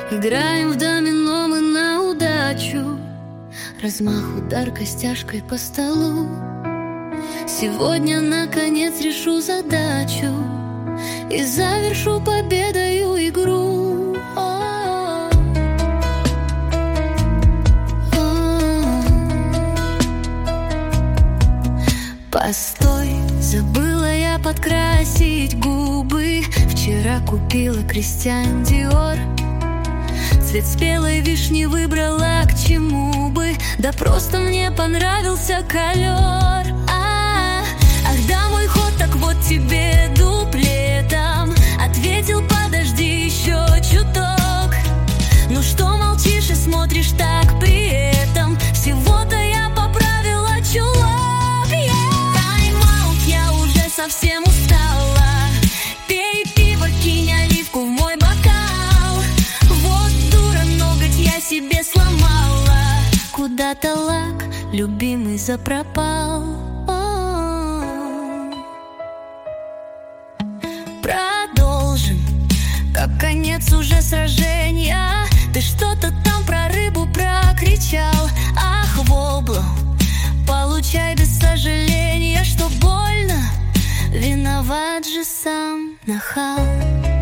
Играем в домино мы на удачу, размах, удар костяшкой по столу. Сегодня наконец решу задачу и завершу победою игру. Постой, забыла я подкрасить губы. Вчера купила Кристиан Диор. Цвет спелой вишни выбрала, к чему бы. Да просто мне понравился ковер. Ах да, мой ход, так вот тебе дуплетом. Ответил, подожди еще чуток. Ну что молчишь и смотришь так при этом? Всего-то я поправила чулок. Тайм-аут, я уже совсем устала. Пей пиво, кинь оливку в мой бокал. Вот дура, ноготь я себе сломала. Куда-то лак, любимый, запропал. Продолжим, как конец уже сражения. Ты что-то там про рыбу прокричал. Ах, воблу, получай без сожаления, что больно. Виноват же сам нахал.